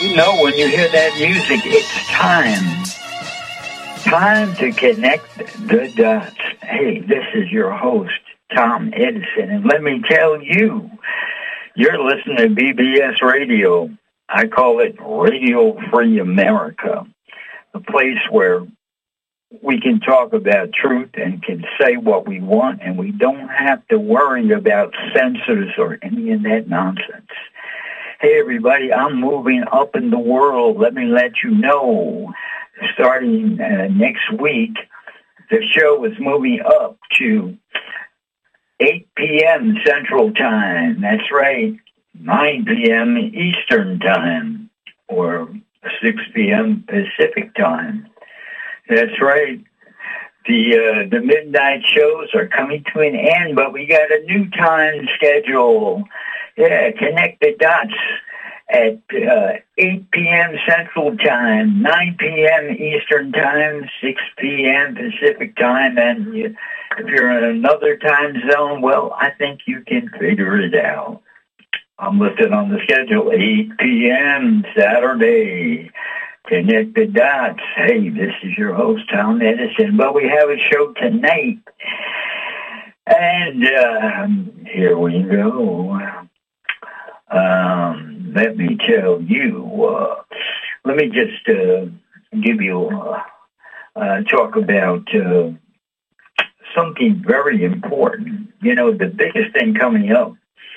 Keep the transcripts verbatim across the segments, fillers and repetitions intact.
You know, when you hear that music, it's time. Time to connect the dots. Hey, this is your host, Tom Edison, and let me tell you, you're listening to B B S Radio. I call it Radio Free America, a place where we can talk about truth and can say what we want, and we don't have to worry about censors or any of that nonsense. Hey, everybody, I'm moving up in the world. Let me let you know, starting uh, next week, the show is moving up to eight p.m. Central Time. That's right, nine p.m. Eastern Time, or six p.m. Pacific Time. That's right. The uh, the midnight shows are coming to an end, but we got a new time schedule. Yeah, connect the dots at uh, eight p.m. Central Time, nine p.m. Eastern Time, six p.m. Pacific Time, and you, if you're in another time zone, well, I think you can figure it out. I'm listed on the schedule, eight p.m. Saturday. Connect the dots. Hey, this is your host, Tom Edison. But we have a show tonight. And uh, here we go. Um, let me tell you, uh, let me just uh, give you, uh, uh, talk about uh, something very important. You know, the biggest thing coming up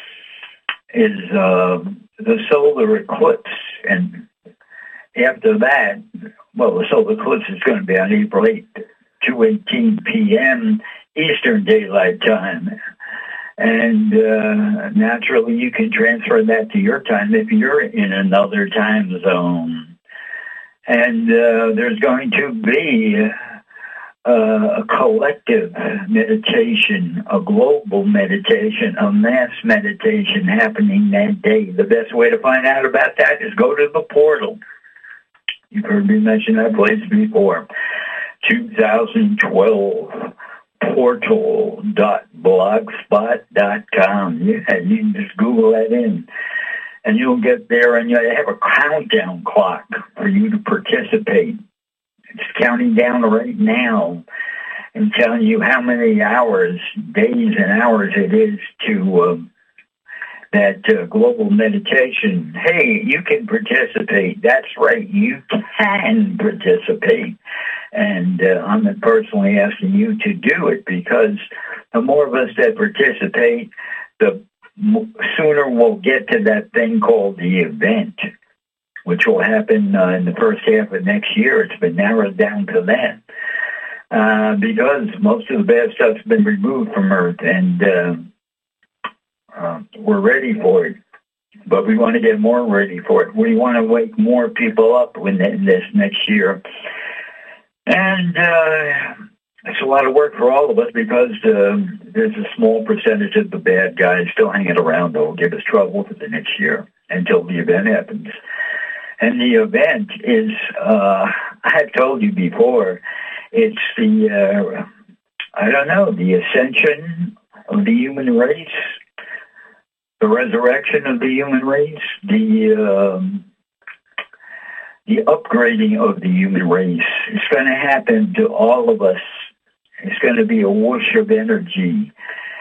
is uh, the solar eclipse. And after that, well, the solar eclipse is going to be on April eighth, two eighteen p.m. Eastern Daylight Time. And uh, naturally, you can transfer that to your time if you're in another time zone. And uh, there's going to be uh, a collective meditation, a global meditation, a mass meditation happening that day. The best way to find out about that is go to the portal. You've heard me mention that place before. two thousand twelve portal dot blogspot dot com. Yeah, you can just Google that in. And you'll get there, and you have a countdown clock for you to participate. It's counting down right now and telling you how many hours, days and hours it is to uh, that uh, global meditation. Hey, you can participate. That's right, you can participate. And uh, I'm personally asking you to do it, because the more of us that participate, the sooner we'll get to that thing called the event, which will happen uh, in the first half of next year. It's been narrowed down to that. Uh, because most of the bad stuff's been removed from Earth, and uh, uh, we're ready for it. But we want to get more ready for it. We want to wake more people up in this next year. And uh, it's a lot of work for all of us, because uh, there's a small percentage of the bad guys still hanging around that will give us trouble for the next year until the event happens. And the event is, uh, I have told you before, it's the, uh, I don't know, the ascension of the human race, the resurrection of the human race, the um, the upgrading of the human race. It's going to happen to all of us. It's going to be a whoosh of energy.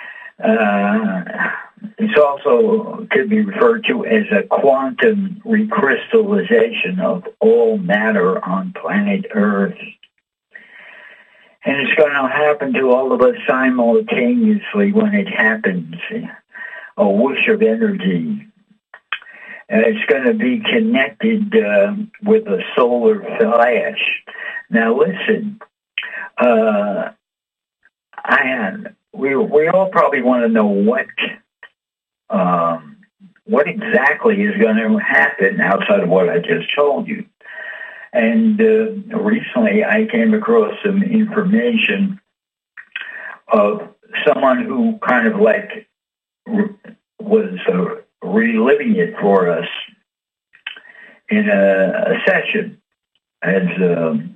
Uh, it's also could be referred to as a quantum recrystallization of all matter on planet Earth. And it's going to happen to all of us simultaneously when it happens. A whoosh of energy. And it's going to be connected uh, with a solar flash. Now, listen, uh, I am, we we all probably want to know what um, what exactly is going to happen outside of what I just told you. And uh, recently, I came across some information of someone who kind of like was uh, reliving it for us in a, a session, as um,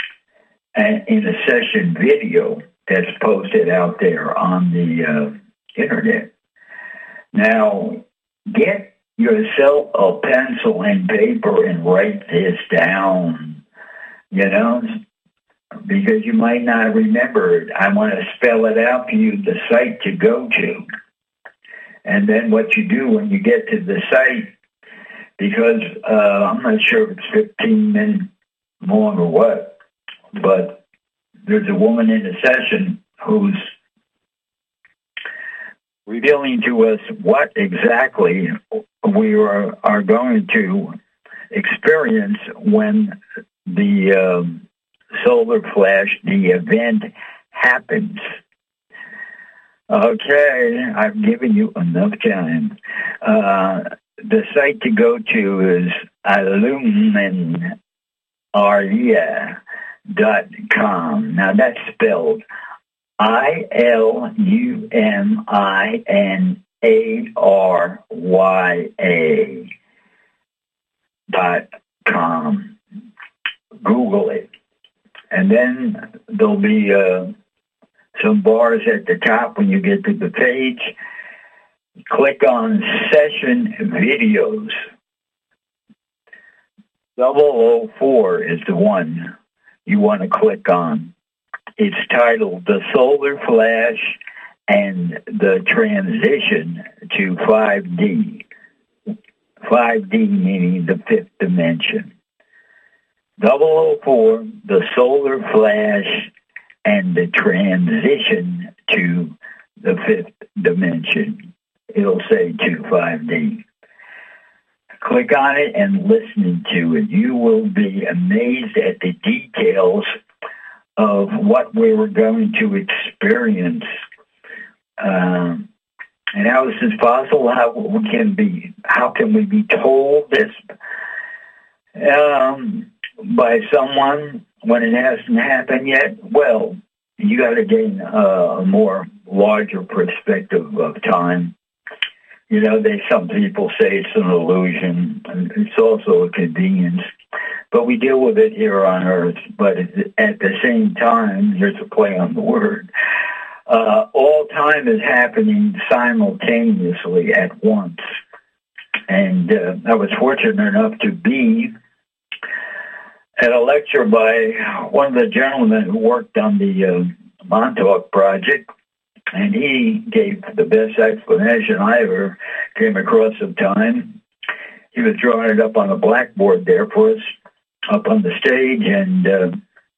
in a session video that's posted out there on the uh, internet. Now, get yourself a pencil and paper and write this down, you know, because you might not remember it. I want to spell it out for you, the site to go to. And then what you do when you get to the site, because uh, I'm not sure if it's fifteen minutes long or what, but there's a woman in the session who's revealing to us what exactly we are, are going to experience when the um, solar flash, the event happens. Okay, I've given you enough time. Uh, the site to go to is illuminaria dot com. Now that's spelled I L U M I N A R Y A dot com. Google it. And then there'll be uh, some bars at the top when you get to the page. Click on Session Videos. double oh four is the one you want to click on. It's titled The Solar Flash and the Transition to five D. five D meaning the fifth dimension. double oh four, The Solar Flash and the Transition to the fifth dimension. It'll say to five D. Click on it and listen to it. You will be amazed at the details of what we were going to experience. Um, and how is this possible? How we can be? How can we be told this um, by someone when it hasn't happened yet? Well, you got to gain a more larger perspective of time. You know, they some people say it's an illusion, and it's also a convenience. But we deal with it here on Earth. But at the same time, here's a play on the word, uh, all time is happening simultaneously at once. And uh, I was fortunate enough to be at a lecture by one of the gentlemen who worked on the uh, Montauk Project. And he gave the best explanation I ever came across of time. He was drawing it up on a blackboard there for us, up on the stage, and uh,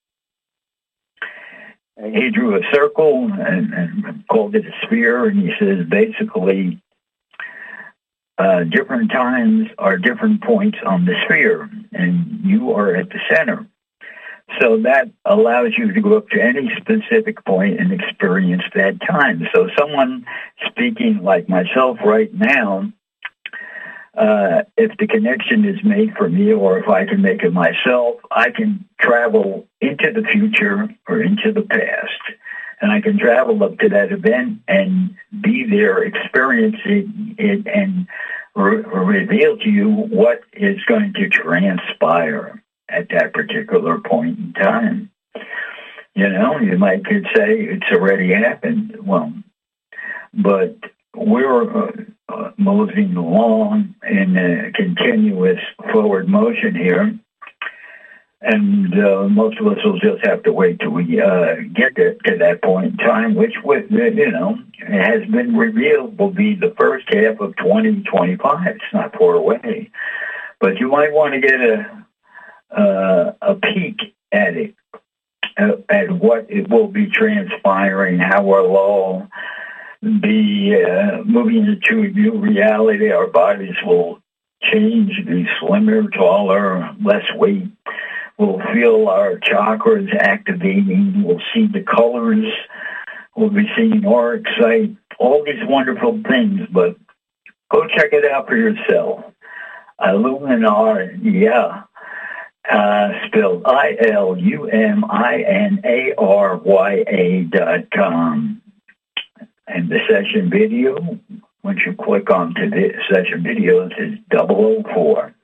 he drew a circle and, and called it a sphere, and he says basically uh, different times are different points on the sphere, and you are at the center. So that allows you to go up to any specific point and experience that time. So someone speaking like myself right now, uh, if the connection is made for me or if I can make it myself, I can travel into the future or into the past. And I can travel up to that event and be there experiencing it and re- reveal to you what is going to transpire at that particular point in time. You know, you might could say it's already happened. Well, but we're uh, uh, moving along in a continuous forward motion here, and uh, most of us will just have to wait till we uh, get to, to that point in time, which, with, you know, has been revealed will be the first half of twenty twenty-five. It's not far away. But you might want to get a Uh, a peek at it, uh, at what it will be transpiring, how we'll all be uh, moving into a new reality. Our bodies will change, be slimmer, taller, less weight. We'll feel our chakras activating. We'll see the colors. We'll be seeing auric sight, all these wonderful things. But go check it out for yourself. Illuminaria. Uh, spelled I L U M I N A R Y A dot com. And the session video, once you click on to the session videos, is double oh four.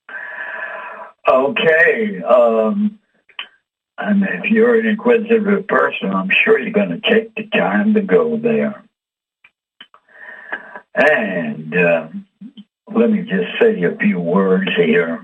Okay, um, and if you're an inquisitive person, I'm sure you're going to take the time to go there. And uh, let me just say a few words here.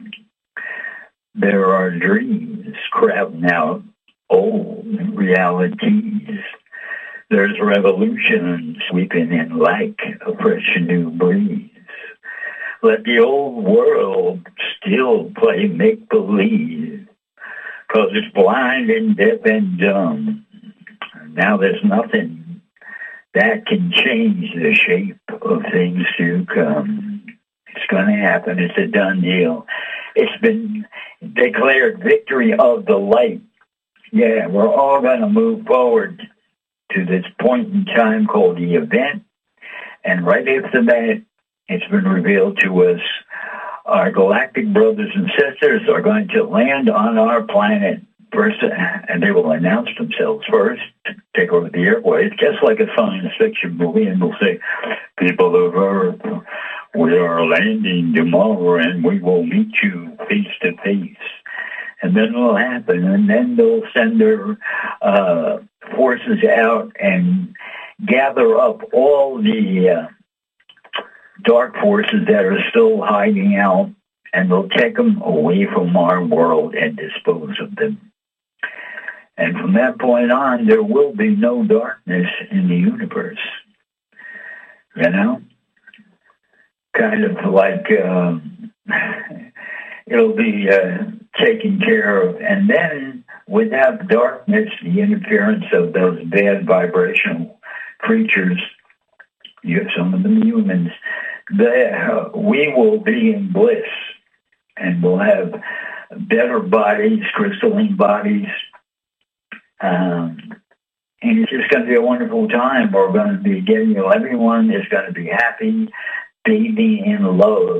There are dreams crowding out old realities. There's revolution sweeping in like a fresh new breeze. Let the old world still play make-believe, 'cause it's blind and deaf and dumb. Now there's nothing that can change the shape of things to come. It's going to happen. It's a done deal. It's been declared victory of the light. Yeah, we're all going to move forward to this point in time called the event. And right after that, it's been revealed to us our galactic brothers and sisters are going to land on our planet first, and they will announce themselves first, take over the airways, just like a science fiction movie, and will say, people of Earth, we are landing tomorrow, and we will meet you face to face. And then it'll happen, and then they'll send their uh, forces out and gather up all the uh, dark forces that are still hiding out, and they'll take them away from our world and dispose of them. And from that point on, there will be no darkness in the universe. You know? Kind of like um, it'll be uh, taken care of. And then, without darkness, the interference of those bad vibrational creatures, you have some of them humans, they, uh, we will be in bliss. And we'll have better bodies, crystalline bodies. Um, and it's just going to be a wonderful time. We're going to be getting, you know, everyone is going to be happy, bathing in love.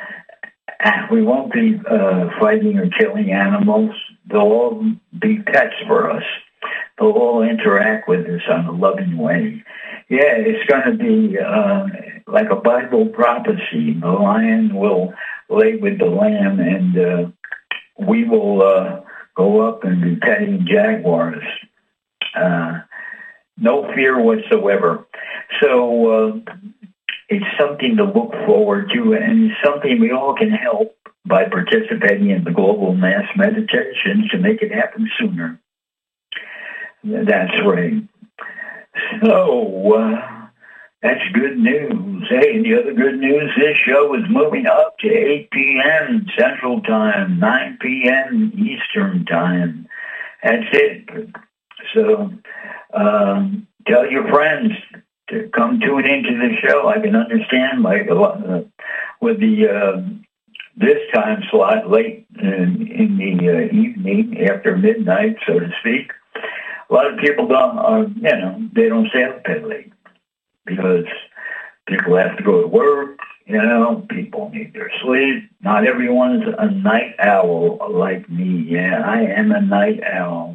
We won't be uh, fighting or killing animals. They'll all be pets for us. They'll all interact with us on a loving way. Yeah, it's going to be uh, like a Bible prophecy. The lion will lay with the lamb, and uh, we will uh, go up and be petting jaguars. Uh, no fear whatsoever. So uh, it's something to look forward to, and it's something we all can help by participating in the global mass meditations to make it happen sooner. That's right. So, uh, that's good news. Hey, and the other good news, this show is moving up to eight p.m. Central Time, nine p.m. Eastern Time. That's it. So, um, tell your friends to come tune into the show. I can understand, like, uh, with the uh, this time slot late in, in the uh, evening, after midnight, so to speak. A lot of people don't, uh, you know, they don't stay up that late because people have to go to work, you know, people need their sleep. Not everyone's a night owl like me. Yeah, I am a night owl.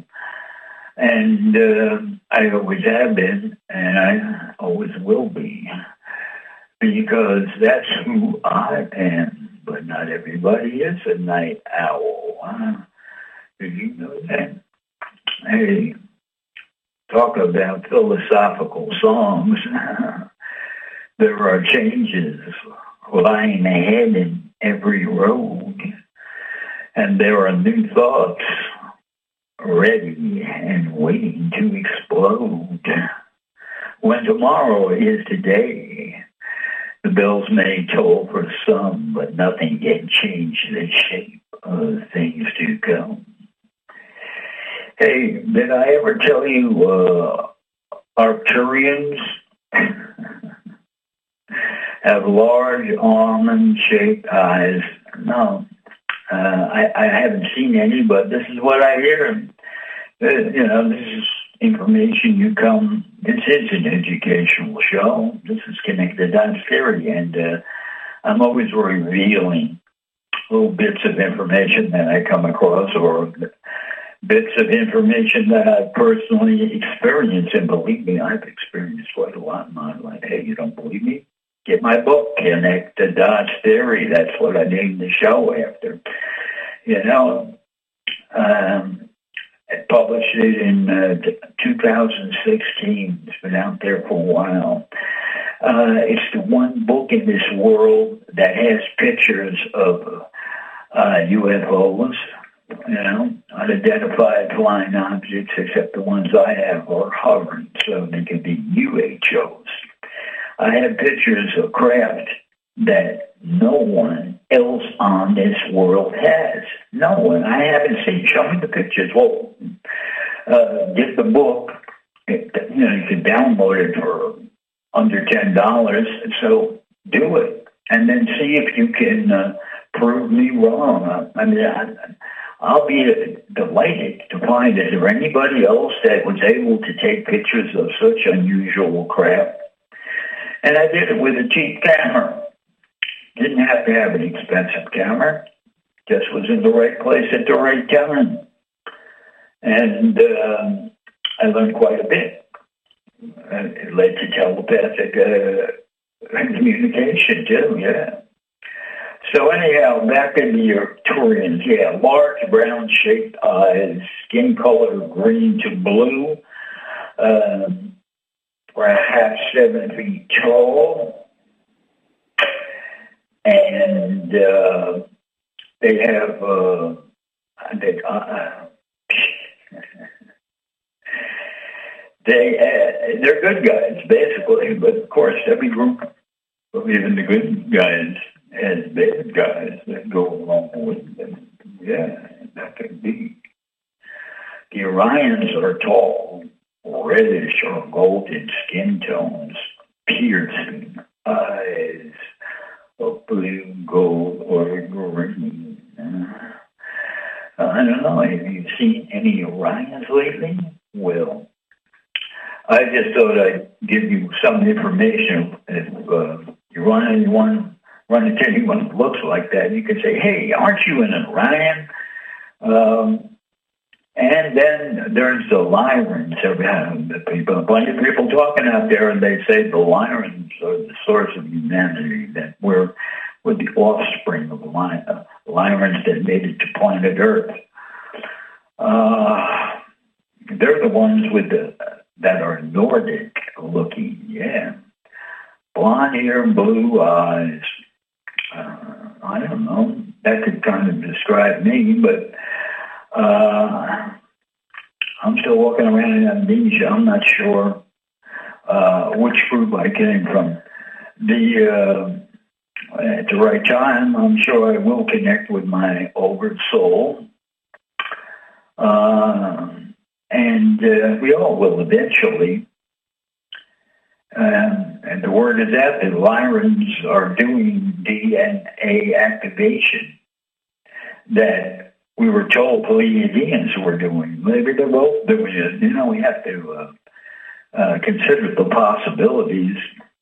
And uh, I always have been, and I always will be, because that's who I am. But not everybody is a night owl. Huh? Did you know that? Hey. Talk about philosophical songs. There are changes lying ahead in every road, and there are new thoughts ready and waiting to explode. When tomorrow is today, the bells may toll for some, but nothing can change the shape of things to come. Hey, did I ever tell you uh, Arcturians have large almond-shaped eyes? No, uh, I, I haven't seen any, but this is what I hear. Uh, you know, this is information you come, this is an educational show. This is Connected Dots Theory, and uh, I'm always revealing little bits of information that I come across, or bits of information that I've personally experienced. And believe me, I've experienced quite a lot in my life. Hey, you don't believe me? Get my book, Connect the Dots Theory. That's what I named the show after. You know, um, I published it in uh, two thousand sixteen. It's been out there for a while. Uh, it's the one book in this world that has pictures of uh, U F Os, you know, unidentified flying objects, except the ones I have are hovering, so they can be U H Os. I have pictures of craft that no one else on this world has. No one. I haven't seen. Show me the pictures. Well, uh, get the book. It, you know, you can download it for under ten dollars. So do it, and then see if you can uh, prove me wrong. I mean, I, I'll be delighted to find. Is there anybody else that was able to take pictures of such unusual craft? And I did it with a cheap camera. Didn't have to have an expensive camera. Just was in the right place at the right time. And um, I learned quite a bit. And it led to telepathic uh, communication, too, yeah. So anyhow, back in the Arcturians, yeah, large brown-shaped eyes, skin color green to blue, um, perhaps seven feet tall. And uh, they have, uh, they, uh, they, uh, they're good guys, basically. But, of course, every group, even the good guys, has bad guys that go along with them. Yeah, that could be. The Orions are tall, reddish or golden skin tones, piercing eyes of blue, gold, or green. Uh, I don't know. Have you seen any Orions lately? Well, I just thought I'd give you some information. If uh, you run anyone, run into anyone who looks like that, you can say, "Hey, aren't you an Orion?" Um, and then there's the Lyrans. The people, a bunch of people talking out there, and they say the Lyrans are the source of humanity, that we're, we're the offspring of the uh, Lyrans that made it to planet Earth. Uh, they're the ones with the that are Nordic looking, yeah. Blonde hair, blue eyes. Uh, I don't know. That could kind of describe me, but uh, I'm still walking around in amnesia. I'm not sure uh, which group I came from. The uh, at the right time, I'm sure I will connect with my older soul, uh, and uh, we all will eventually. Um, and the word is out that Lyrans are doing D N A activation that we were told Pleiadians were doing. Maybe they're both doing it. You know, we have to uh, uh, consider the possibilities.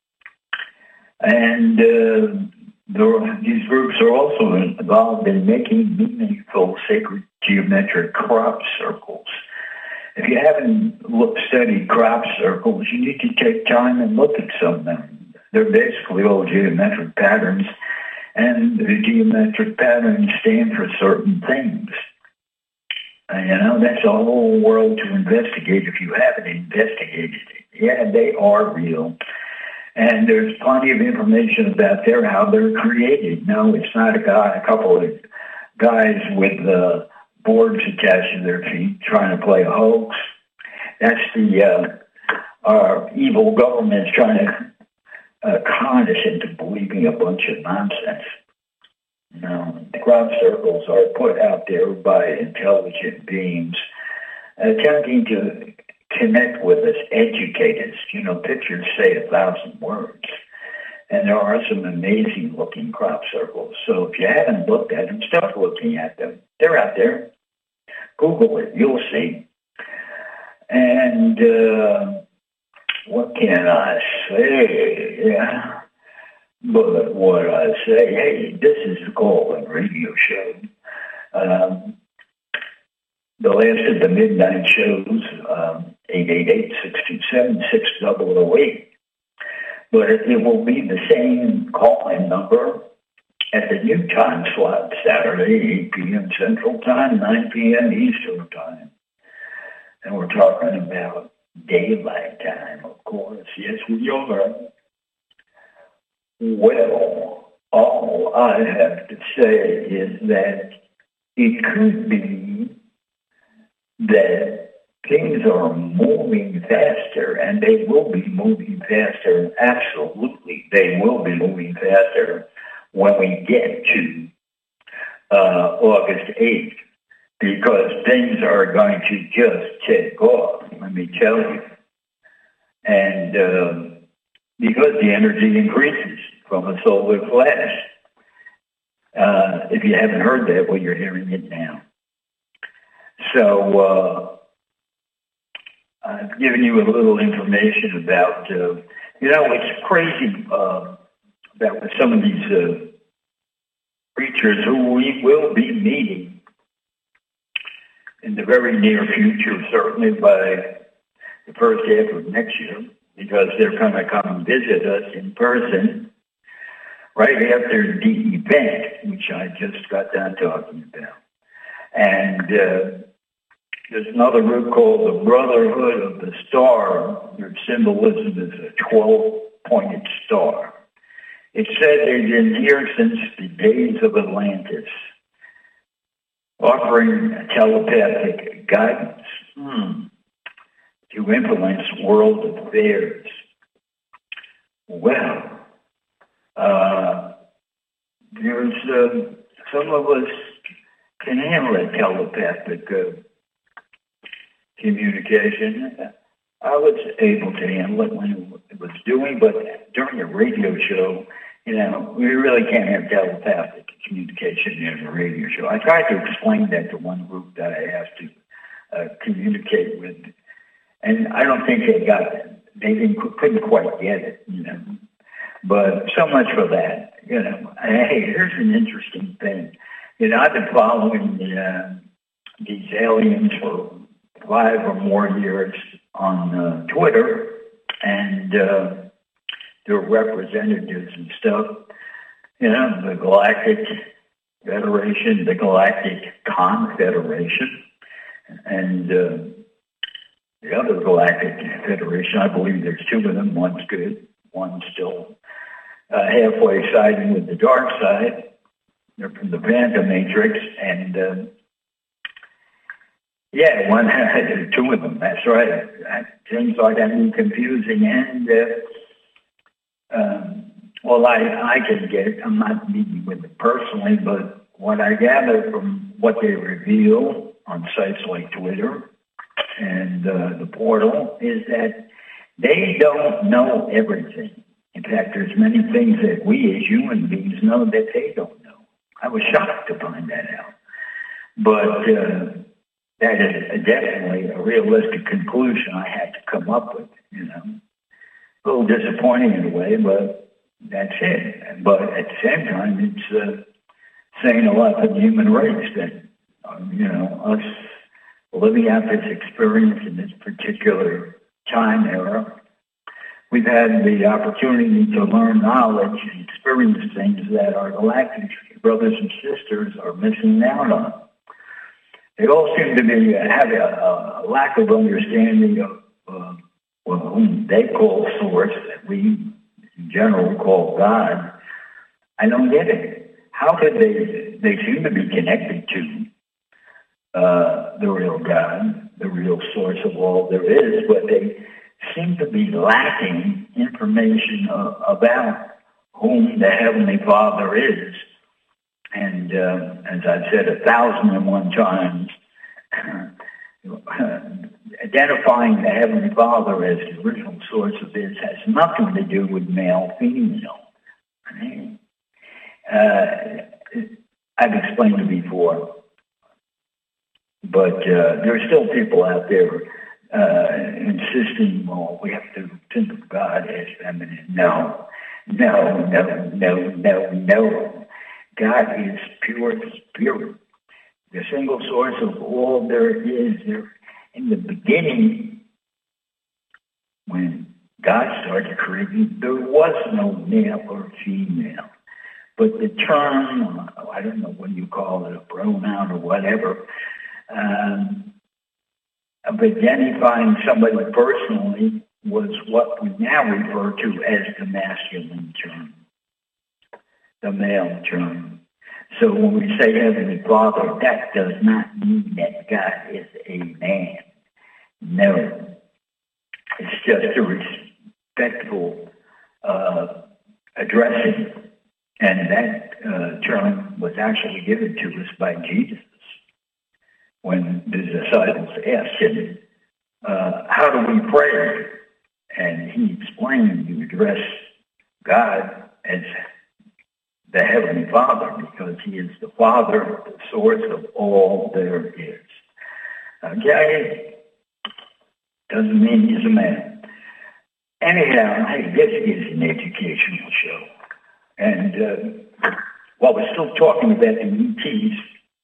And uh, there, these groups are also involved in making meaningful sacred geometric crop circles. If you haven't looked, studied crop circles, you need to take time and look at some of them. They're basically all geometric patterns, and the geometric patterns stand for certain things. And, you know, that's a whole world to investigate if you haven't investigated it. Yeah, they are real. And there's plenty of information about there, how they're created. No, it's not a guy, a couple of guys with uh, boards attached to their feet trying to play a hoax. That's the uh, our evil government's trying to uh, con us into believing a bunch of nonsense. No, the crop circles are put out there by intelligent beings attempting to connect with us, educate us. You know, pictures say a thousand words. And there are some amazing looking crop circles. So if you haven't looked at them, start looking at them. They're out there. Google it. You'll see. And uh, what can I say? Yeah. But what I say, hey, this is the Call-In Radio Show. Um, the last of the midnight shows, um, eight eight eight, six two seven, six zero zero eight. But it will be the same call-in number at the new time slot, Saturday, eight p.m. Central Time, nine p.m. Eastern Time. And we're talking about daylight time, of course. Yes, we are. Well, all I have to say is that it could be that things are moving faster, and they will be moving faster. Absolutely, they will be moving faster when we get to uh, August eighth, because things are going to just take off, let me tell you. And um, because the energy increases from a solar flash. Uh, if you haven't heard that, well, you're hearing it now. So uh, I've given you a little information about, uh, you know, it's crazy uh, about some of these uh, preachers who we will be meeting in the very near future, certainly by the first half of next year, because they're going to come and visit us in person right after the event, which I just got done talking about. And uh, there's another group called the Brotherhood of the Star. Their symbolism is a twelve-pointed star. It said they've been here since the days of Atlantis, offering telepathic guidance hmm, to influence world affairs. Well, uh, there's uh, some of us can handle that telepathic uh, communication. I was able to handle it when it was doing, but during a radio show, you know, we really can't have telepathic communication in a radio show. I tried to explain that to one group that I asked to uh, communicate with, and I don't think they got it. They didn't, couldn't quite get it, you know. But so much for that, you know. Hey, here's an interesting thing. You know, I've been following the, uh, these aliens for five or more years on uh, Twitter, and uh, their representatives and stuff. You know, the Galactic Federation, the Galactic Confederation, and uh, the other Galactic Federation. I believe there's two of them. One's good. One's still uh, halfway siding with the dark side. They're from the Phantom Matrix, and uh, yeah, one had two of them. That's right. It seems like I'm confusing, and uh, um, well, I I can get it. I'm not meeting with them personally, but what I gather from what they reveal on sites like Twitter and uh, the portal is that they don't know everything. In fact, there's many things that we as human beings know that they don't know. I was shocked to find that out. But uh, that is definitely a realistic conclusion I had to come up with, you know. A little disappointing in a way, but that's it. But at the same time, it's uh, saying a lot for the human race that, um, you know, us living out this experience in this particular time era, we've had the opportunity to learn knowledge and experience things that our galactic brothers and sisters are missing out on. They all seem to be uh, have a, a lack of understanding of uh, well, whom they call source, that we in general call God. I don't get it. How could they? They seem to be connected to uh, the real God, the real source of all there is, but they seem to be lacking information uh, about whom the Heavenly Father is. And uh, as I've said a thousand and one times, identifying the Heavenly Father as the original source of this has nothing to do with male-female. I mean, uh, I've explained it before, but uh, there are still people out there uh, insisting, well, we have to think of God as feminine. No, no, no, no, no, no. God is pure spirit, the single source of all there is. There, in the beginning, when God started creating, there was no male or female. But the term, I don't know what you call it, a pronoun or whatever, um, of identifying somebody personally was what we now refer to as the masculine term. the male term. So when we say Heavenly Father, that does not mean that God is a man. No. It's just a respectful uh, addressing. And that uh, term was actually given to us by Jesus when the disciples asked him, uh, how do we pray? And he explained, you address God as the Heavenly Father because he is the Father, the source of all there is. Okay? Doesn't mean he's a man. Anyhow, hey, this is an educational show. And uh, while we're still talking about the E Ts,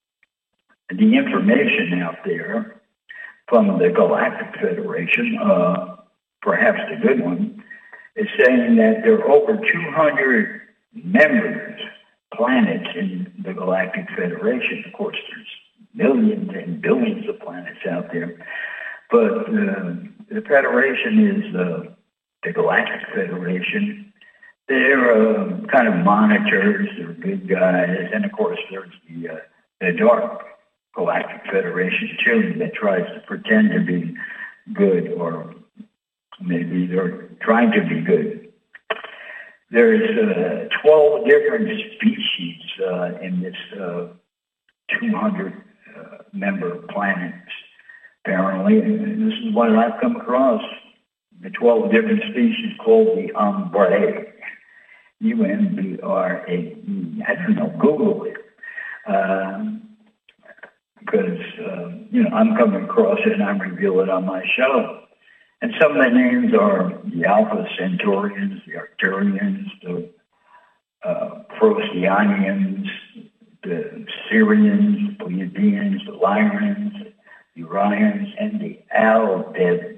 the information out there from the Galactic Federation, uh, perhaps the good one, is saying that there are over two hundred members, planets in the Galactic Federation. Of course, there's millions and billions of planets out there. But uh, the Federation is uh, the Galactic Federation. They're uh, kind of monitors, they're good guys. And, of course, there's the, uh, the Dark Galactic Federation, too, that tries to pretend to be good, or maybe they're trying to be good. There's uh, twelve different species uh, in this uh, two hundred uh, member planets, apparently. And this is what I've come across. The twelve different species called the Umbrae. U M B R A E. I don't know, Google it. Um, because, uh, you know, I'm coming across it and I'm revealing it on my show. And some of the names are the Alpha Centaurians, the Arcturians, the uh, Procyon, the Syrians, the Pleiadians, the Lyrians, the Orions, and the Aldeb-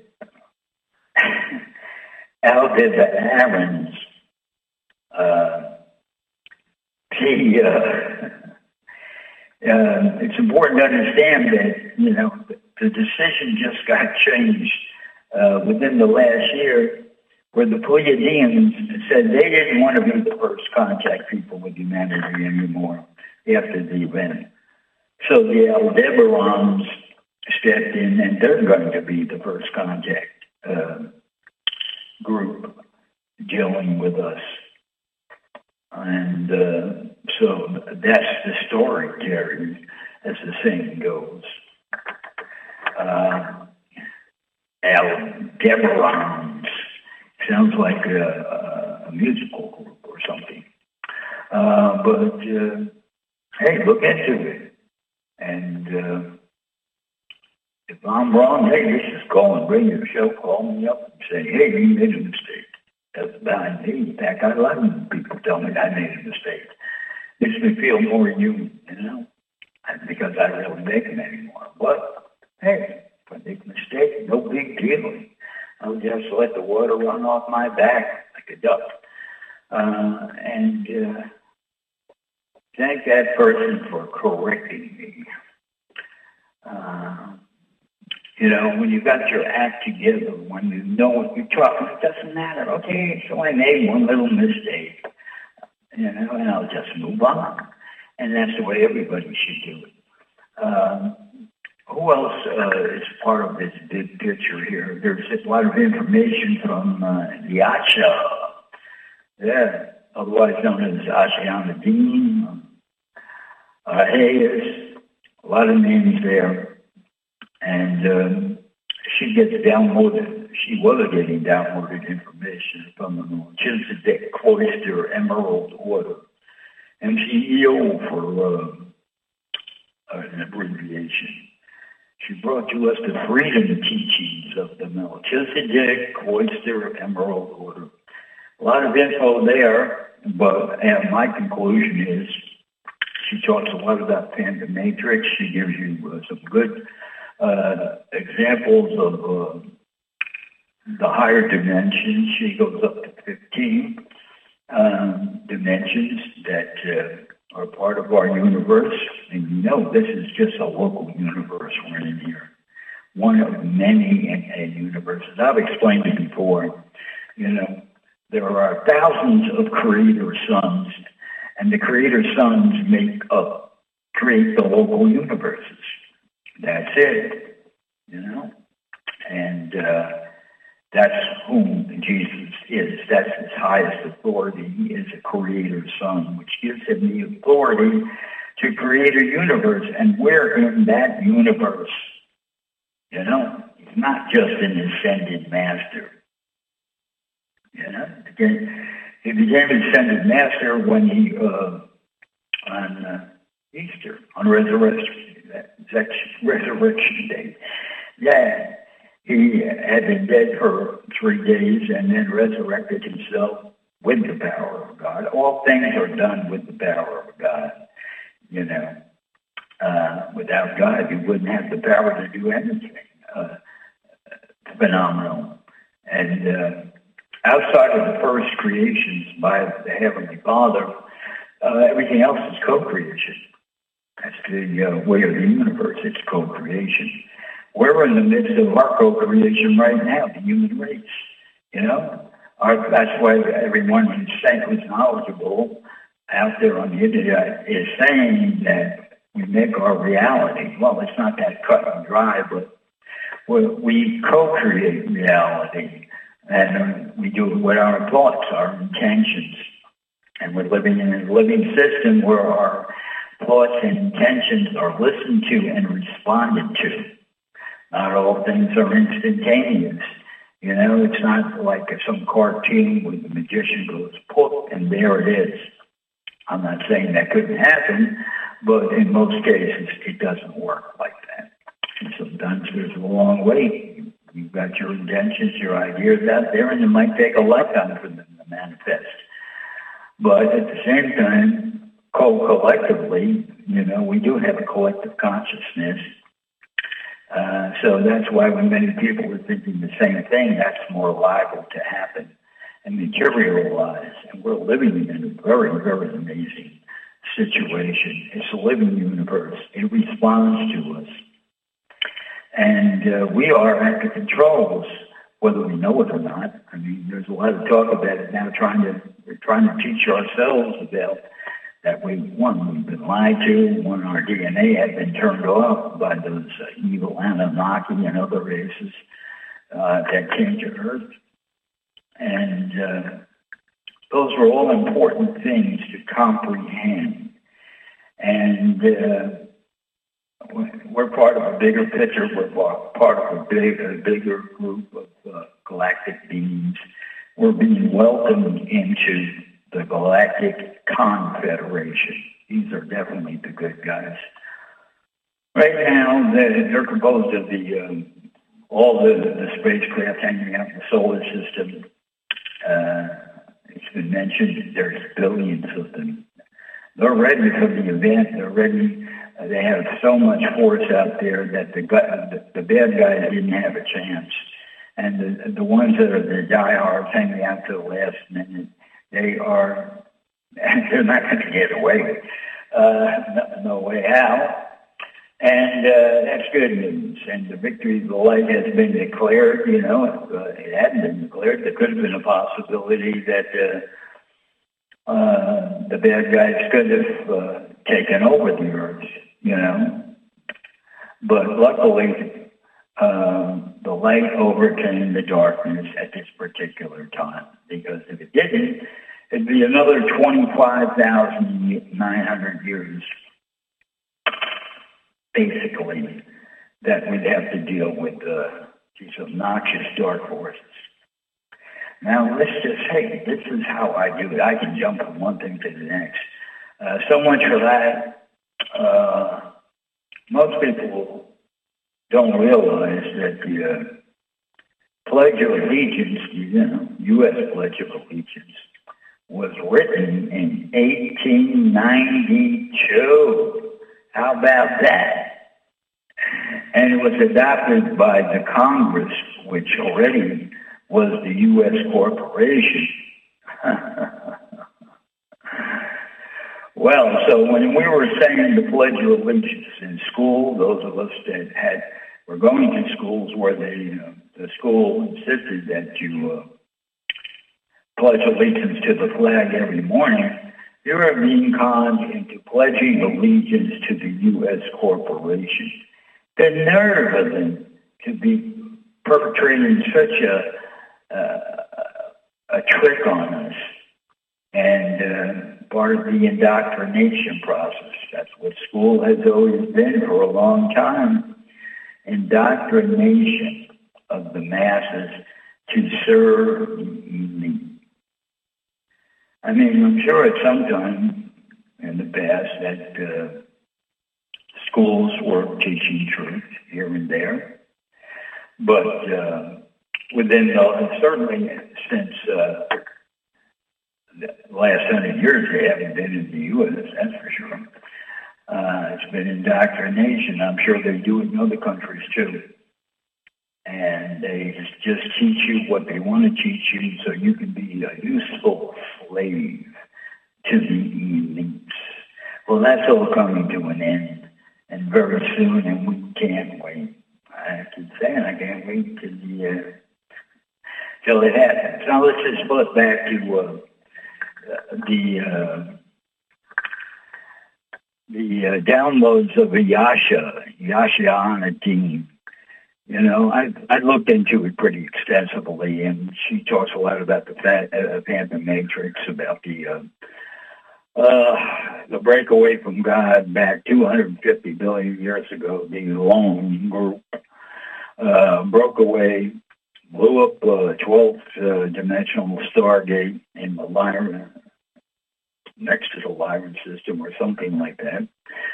Aldebarans. Uh, the, uh, uh, it's important to understand that, you know, the, the decision just got changed uh, within the last year, where the Pleiadians said they didn't want to be the first contact people with humanity anymore after the event. So the Aldebarans stepped in, and they're going to be the first contact uh, group dealing with us. And uh, so that's the story, Terry, as the saying goes. Uh, Aldebarans sounds like a, a musical group or something. Uh, but, uh, hey, look into it. And uh, if I'm wrong, hey, this is Colin Radio Show. Call me up and say, hey, you made a mistake. That's behind me. In fact, I love when people tell me I made a mistake. It makes me feel more human, you know, because I don't really make them anymore. But, hey, if I make a mistake, no big deal. I'll just let the water run off my back like a duck. Uh, and uh, thank that person for correcting me. Uh, You know, when you got your act together, when you know what you're talking, it doesn't matter. Okay, so I made one little mistake, you know, and I'll just move on. And that's the way everybody should do it. Um, who else uh, is part of this big picture here? There's a lot of information from uh, the Asha, yeah, otherwise known as Ashiana Dean, uh, Hayes, a lot of names there. And um, she gets downloaded, she was getting downloaded information from the Melchizedek Cloister Emerald Order, M C E O for uh, an abbreviation. She brought to us the freedom teachings of the Melchizedek Cloister Emerald Order. A lot of info there, but and my conclusion is she talks a lot about Panda Matrix. She gives you uh, some good Uh, examples of uh, the higher dimensions. She goes up to fifteen um, dimensions that uh, are part of our universe. And you know, this is just a local universe we're in here. One of many in, in universes. I've explained it before. You know, there are thousands of creator suns, And the creator sons make up, create the local universes. That's it, you know? And uh, that's whom Jesus is. That's his highest authority. He is a creator son, which gives him the authority to create a universe. And we're in that universe, you know? He's not just an ascended master. You know, he became an ascended master when he, uh, on uh, Easter, on resurrection, that's resurrection day. Yeah, he had been dead for three days and then resurrected himself with the power of God. All things are done with the power of God, you know. Uh, without God, you wouldn't have the power to do anything. Uh, phenomenal. And uh, outside of the first creations by the Heavenly Father, uh, everything else is co-creation. That's the uh, way of the universe. It's co-creation. We're in the midst of our co-creation right now, the human race. You know, our, that's why everyone who's saying who's knowledgeable out there on the internet is saying that we make our reality. Well, it's not that cut and dry, but we, we co-create reality. And we do it with our thoughts, our intentions. And we're living in a living system where our thoughts and intentions are listened to and responded to. Not all things are instantaneous. You know, it's not like some cartoon where the magician goes, poof, and there it is. I'm not saying that couldn't happen, but in most cases, it doesn't work like that. And sometimes there's a long wait. You've got your intentions, your ideas out there, and it might take a lifetime for them to manifest. But at the same time, co-collectively, you know, we do have a collective consciousness. Uh, so that's why when many people are thinking the same thing, that's more liable to happen and materialize. And we're living in a very, very amazing situation. It's a living universe. It responds to us. And uh, we are at the controls, whether we know it or not. I mean, there's a lot of talk about it now, trying to we're trying to teach ourselves about that we, one, we've been lied to, one, our D N A had been turned off by those uh, evil Anunnaki and other races uh, that came to Earth. And uh, those were all important things to comprehend. And uh, we're part of a bigger picture. We're part of a, big, a bigger group of uh, galactic beings. We're being welcomed into the Galactic Confederation. These are definitely the good guys. Right now, they're composed of the um, all the, the spacecraft hanging out in the solar system. Uh, it's been mentioned there's billions of them. They're ready for the event. They're ready. Uh, they have so much force out there that the, the, the bad guys didn't have a chance. And the, the ones that are the diehards hanging out to the last minute, they are, they're not going to get away. Uh, no, no way out. And uh, that's good news. And the victory of the light has been declared. You know, if uh, it hadn't been declared, there could have been a possibility that uh, uh, the bad guys could have uh, taken over the earth, you know. But luckily, um, the light overcame the darkness at this particular time. Because if it didn't, it'd be another twenty-five thousand nine hundred years, basically, that we'd have to deal with uh, these obnoxious dark forces. Now, let's just say, this is how I do it. I can jump from one thing to the next. Uh, so much for that. Uh, most people don't realize that the uh, Pledge of Allegiance, you know, U S Pledge of Allegiance, was written in eighteen ninety-two. How about that? And it was adopted by the Congress, which already was the U S corporation. Well, so when we were saying the Pledge of Allegiance in school, those of us that had were going to schools where they, uh, the school insisted that you uh, pledge allegiance to the flag every morning, You are being conned into pledging allegiance to the U S corporation. The nerve of them to be perpetrating such a, uh, a trick on us. And uh, part of the indoctrination process. That's what school has always been for a long time. Indoctrination of the masses to serve the elite. I mean, I'm sure at some time in the past that uh, schools were teaching truth here and there. But uh, within, uh, certainly since uh, the last hundred years, they haven't been in the U S, that's for sure. Uh, it's been indoctrination. I'm sure they do it in other countries too. And they just, just teach you what they want to teach you so you can be a useful slave to the elites. Well, that's all coming to an end, and very soon, and we can't wait. I keep saying I can't wait till, the, uh, till it happens. Now let's just flip back to uh, the uh, the uh, downloads of Yasha, Yasha Anadine. You know, I I looked into it pretty extensively, and she talks a lot about the fat, uh, Phantom Matrix, about the uh, uh, the breakaway from God back two hundred fifty billion years ago. The lone group uh, broke away, blew up a twelfth uh, dimensional Stargate in the Lyran, next to the Lyran system or something like that,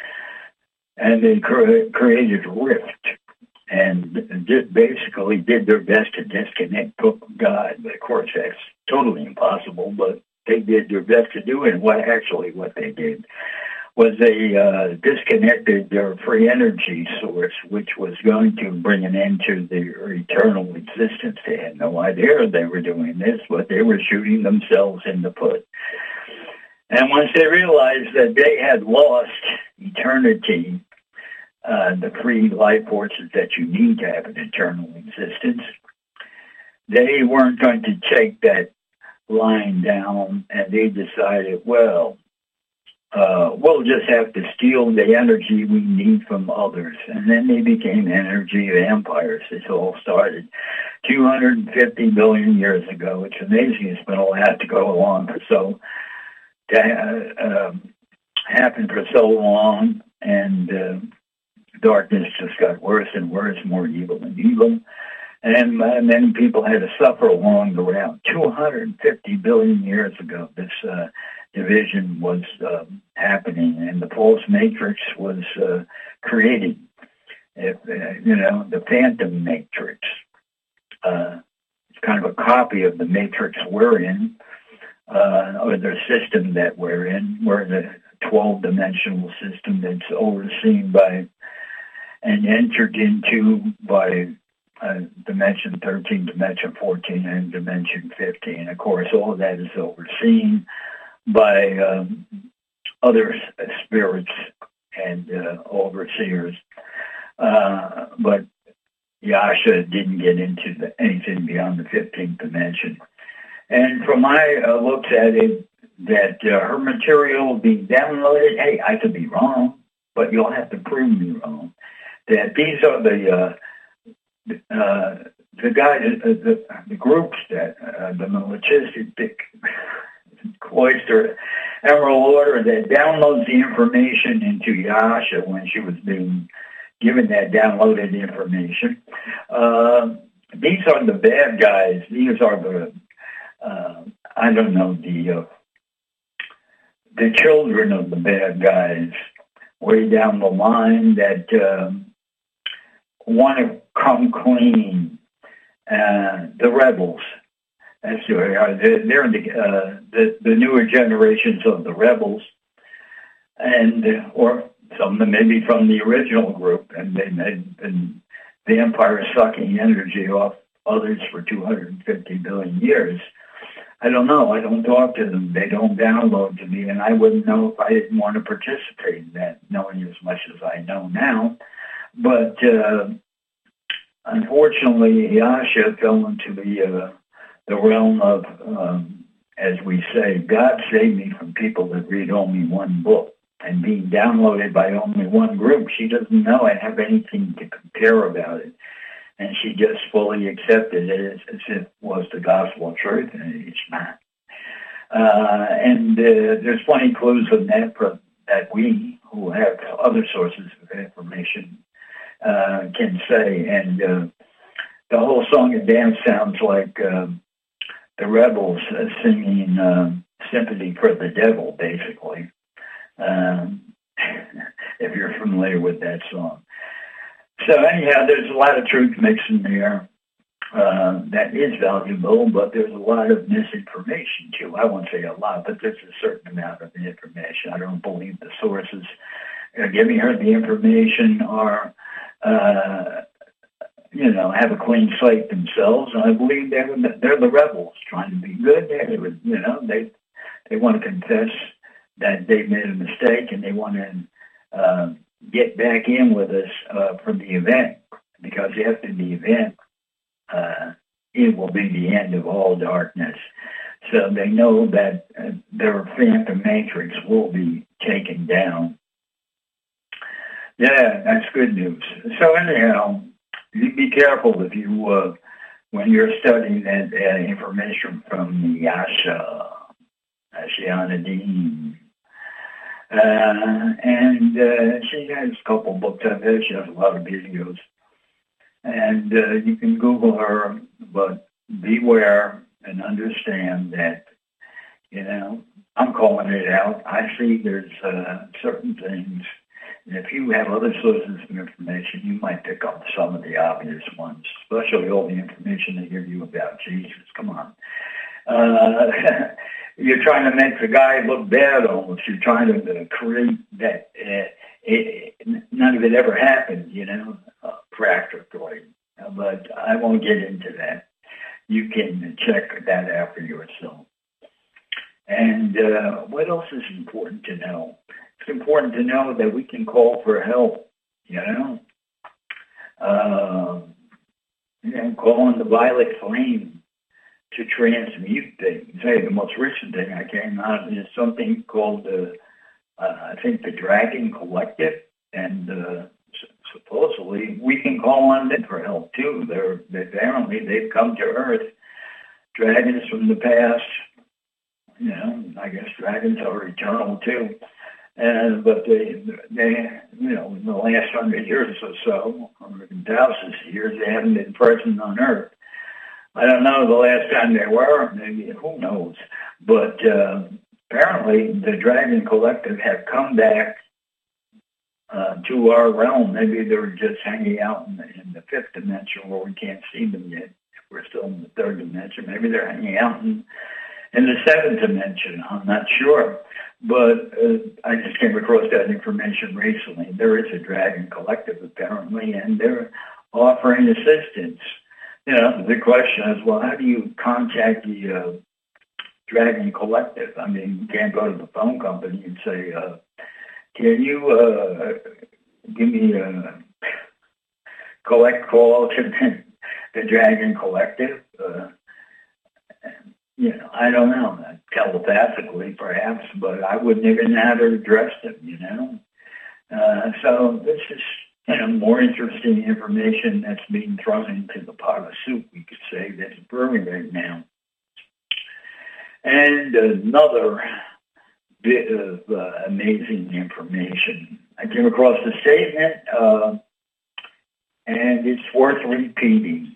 and they cre- created Rift. And did basically did their best to disconnect from God. But of course, that's totally impossible. But they did their best to do it. And what actually what they did was they uh, disconnected their free energy source, which was going to bring an end to their eternal existence. They had no idea they were doing this, but they were shooting themselves in the foot. And once they realized that they had lost eternity, Uh, the free life forces that you need to have an eternal existence, they weren't going to take that line down, and they decided, well, uh, we'll just have to steal the energy we need from others. And then they became energy vampires. This all started two hundred fifty billion years ago. It's amazing it's been allowed to go along for so, to uh, um, happen for so long, and uh, darkness just got worse and worse, more evil and evil. And uh, many people had to suffer along the route. two hundred fifty billion years ago, this uh, division was uh, happening, and the false matrix was uh, created. If, uh, you know, the Phantom Matrix. Uh, it's kind of a copy of the matrix we're in, uh, or the system that we're in. We're in a twelve-dimensional system that's overseen by and entered into by uh, dimension thirteen, dimension fourteen, and dimension fifteen. Of course, all of that is overseen by um, other spirits and uh, overseers. Uh, but Yasha didn't get into the, anything beyond the fifteenth dimension. And from my uh, looks at it, that uh, her material will be downloaded. Hey, I could be wrong, but you'll have to prove me wrong. That these are the uh, uh, the guys, uh, the, the groups that uh, the Melchizedek Cloister Emerald Order that downloads the information into Yasha when she was being given that downloaded information. Uh, these are the bad guys. These are the uh, I don't know the uh, the children of the bad guys way down the line that. Uh, want to come clean. Uh, the rebels, that's who they are. They're, they're the, uh, the the newer generations of the rebels, and uh, or some of them maybe from the original group, and they, they've been the empire sucking energy off others for two hundred fifty billion years. I don't know. I don't talk to them. They don't download to me, and I wouldn't know if I didn't want to participate in that, knowing as much as I know now. But uh, unfortunately, Yasha fell into the uh, the realm of um, as we say, God saved me from people that read only one book and being downloaded by only one group. She doesn't know I have anything to compare about it. And she just fully accepted it as, as if it was the gospel truth, and it's not. Uh, and uh, there's plenty of clues in that for, that we, who have other sources of information, uh, can say. And uh, the whole song and dance sounds like uh, the Rebels uh, singing uh, Sympathy for the Devil, basically, um, if you're familiar with that song. So anyhow, there's a lot of truth mixed in there uh, that is valuable, but there's a lot of misinformation too. I won't say a lot, but there's a certain amount of information. I don't believe the sources uh, giving her the information are, uh, you know, have a clean slate themselves. And I believe they're, they're the rebels trying to be good. They, you know, they they want to confess that they've made a mistake and they want to uh, get back in with us uh, from the event, because after the event, uh, it will be the end of all darkness. So they know that uh, their phantom matrix will be taken down. Yeah, that's good news. So anyhow, you be careful if you, uh, when you're studying that uh, information from the Yasha, Ashiana Dean. Uh, and uh, she has a couple books out there. She has a lot of videos. And uh, you can Google her, but beware and understand that, you know, I'm calling it out. I see there's uh, certain things, and if you have other sources of information, you might pick up some of the obvious ones, especially all the information they give you about Jesus. Come on. Uh, you're trying to make the guy look bad almost. You're trying to uh, create that. Uh, it, it, none of it ever happened, you know, uh, practically. Uh, but I won't get into that. You can check that out for yourself. And uh, what else is important to know? It's important to know that we can call for help, you know. Uh, you know, call on the violet flame to transmute things. Hey, the most recent thing I came out is something called, uh, uh, I think, the Dragon Collective, and uh, supposedly we can call on them for help too. They're, they, apparently they've come to Earth. Dragons from the past, you know, I guess dragons are eternal too. And but they, they, you know, in the last hundred years or so, or thousands of years, they haven't been present on Earth. I don't know the last time they were, maybe, who knows. But uh, apparently the Dragon Collective have come back uh, to our realm. Maybe they were just hanging out in the, in the fifth dimension where we can't see them yet. We're still in the third dimension. Maybe they're hanging out in, in the seventh dimension. I'm not sure. But uh, I just came across that information recently. There is a Dragon Collective, apparently, and they're offering assistance. You know, the question is, well, how do you contact the uh, Dragon Collective? I mean, you can't go to the phone company and say, uh, can you uh, give me a collect call to the, the Dragon Collective? Uh, you know, I don't know, telepathically perhaps, but I wouldn't even know how to address them, you know. Uh, so this is, you know, more interesting information that's being thrown into the pot of soup, we could say, that's brewing right now. And another bit of uh, amazing information. I came across a statement, uh, and it's worth repeating.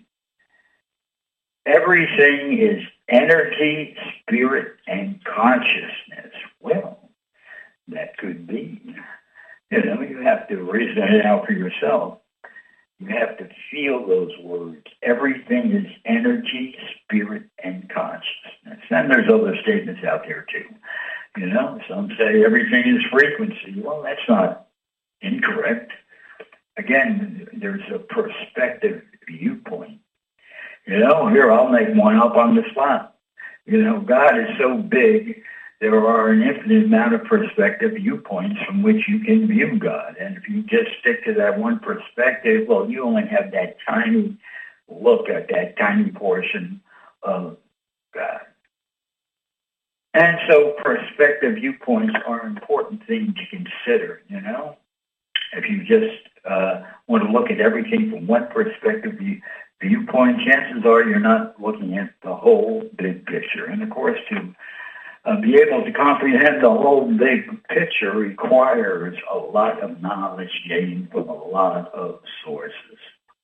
Everything is energy, spirit, and consciousness. Well, that could be. You know, you have to reason it out for yourself. You have to feel those words. Everything is energy, spirit, and consciousness. And there's other statements out there, too. You know, some say everything is frequency. Well, that's not incorrect. Again, there's a perspective viewpoint. You know, here, I'll make one up on the spot. You know, God is so big, there are an infinite amount of perspective viewpoints from which you can view God. And if you just stick to that one perspective, well, you only have that tiny look at that tiny portion of God. And so perspective viewpoints are an important thing to consider, you know? If you just uh, want to look at everything from one perspective view, viewpoint, chances are you're not looking at the whole big picture. And of course, to uh, be able to comprehend the whole big picture requires a lot of knowledge gained from a lot of sources.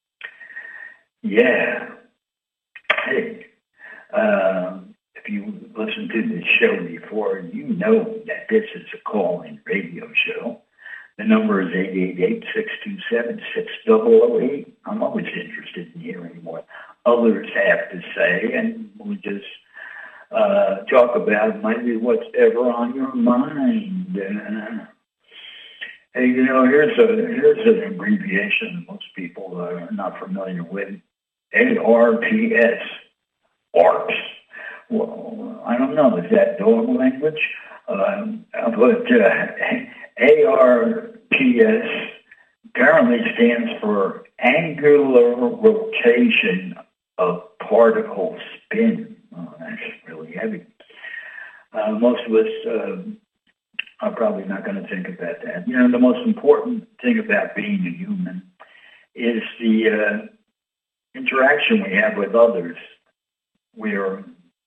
Yeah. Hey, uh, if you listened to this show before, you know that this is a call-in radio show. The number is eight eight eight, six two seven, six zero zero eight. I'm always interested in hearing what others have to say, and we just uh, talk about maybe what's ever on your mind. Uh, hey, you know, here's a here's an abbreviation most people are not familiar with. A R P S, ARPS. Well, I don't know, is that dog language? Um, but uh, A R P S apparently stands for angular rotation of particle spin. Oh, that's really heavy. Uh, most of us uh, are probably not going to think about that. You know, the most important thing about being a human is the uh, interaction we have with others. We're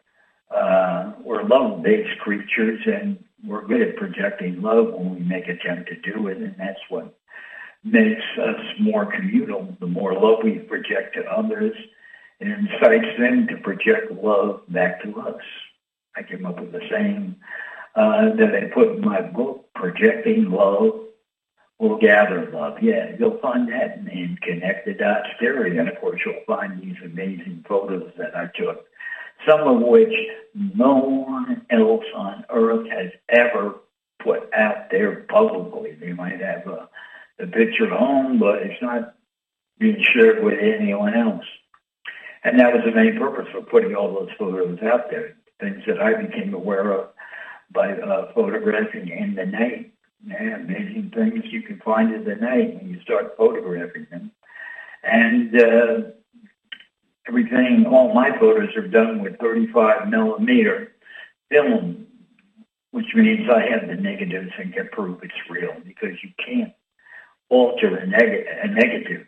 uh, we're love-based creatures, and we're good at projecting love when we make attempt to do it, and that's what makes us more communal. The more love we project to others, it incites them to project love back to us. I came up with the saying uh, that I put in my book, Projecting Love Will Gather Love. Yeah, you'll find that in Connect the Dots Theory, and of course you'll find these amazing photos that I took, some of which no one else on earth has ever put out there publicly. They might have a, a picture at home, but it's not being shared with anyone else. And that was the main purpose for putting all those photos out there, things that I became aware of by uh, photographing in the night. Yeah, amazing things you can find in the night when you start photographing them. And uh, everything, all my photos are done with thirty-five millimeter film, which means I have the negatives and can prove it's real, because you can't alter a, neg- a negative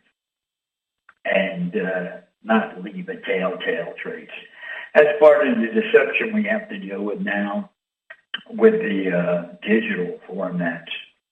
and uh, not leave a telltale trace. That's part of the deception we have to deal with now with the uh, digital formats.